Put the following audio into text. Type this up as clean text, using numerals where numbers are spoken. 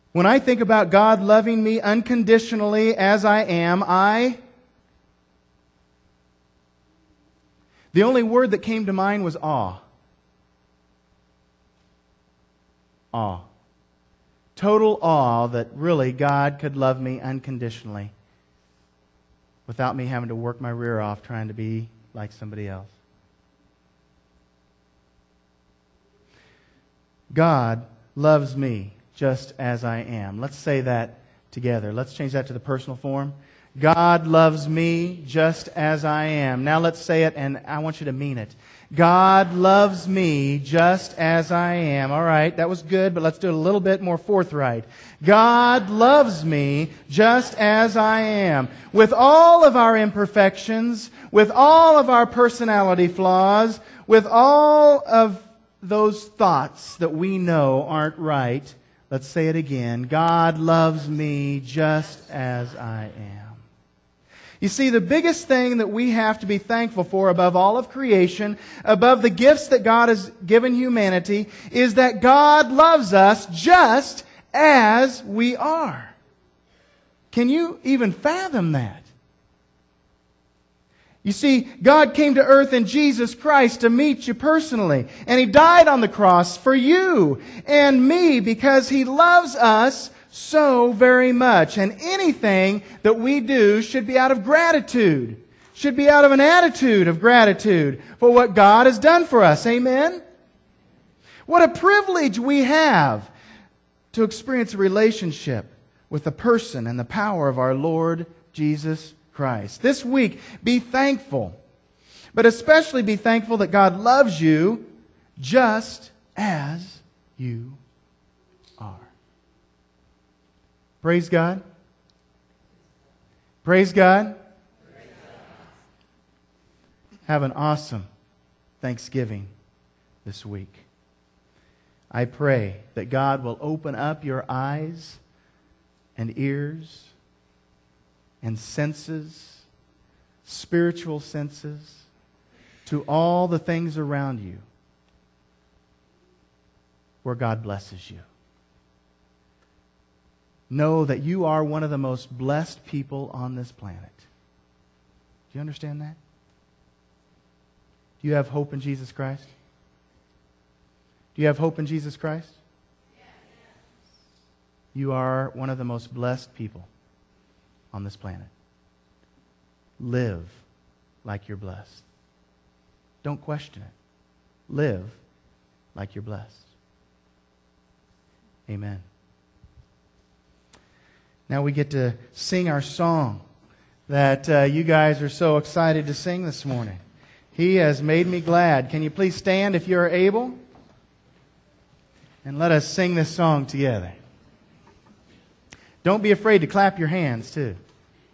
When I think about God loving me unconditionally as I am, the only word that came to mind was awe. Awe. Total awe that really God could love me unconditionally without me having to work my rear off trying to be like somebody else. God loves me just as I am. Let's say that together. Let's change that to the personal form. God loves me just as I am. Now let's say it, and I want you to mean it. God loves me just as I am. All right, that was good, but let's do it a little bit more forthright. God loves me just as I am. With all of our imperfections, with all of our personality flaws, with all of those thoughts that we know aren't right, let's say it again. God loves me just as I am. You see, the biggest thing that we have to be thankful for above all of creation, above the gifts that God has given humanity, is that God loves us just as we are. Can you even fathom that? You see, God came to earth in Jesus Christ to meet you personally. And He died on the cross for you and me because He loves us so very much. And anything that we do should be out of gratitude. Should be out of an attitude of gratitude for what God has done for us. Amen? What a privilege we have to experience a relationship with the person and the power of our Lord Jesus Christ. This week, be thankful. But especially be thankful that God loves you just as you are. Praise God. Praise God. Have an awesome Thanksgiving this week. I pray that God will open up your eyes and ears and senses, spiritual senses, to all the things around you where God blesses you. Know that you are one of the most blessed people on this planet. Do you understand that? Do you have hope in Jesus Christ? Do you have hope in Jesus Christ? You are one of the most blessed people on this planet. Live like you're blessed. Don't question it. Live like you're blessed. Amen. Now we get to sing our song that you guys are so excited to sing this morning. He has made me glad. Can you please stand if you're able? And let us sing this song together. Don't be afraid to clap your hands too.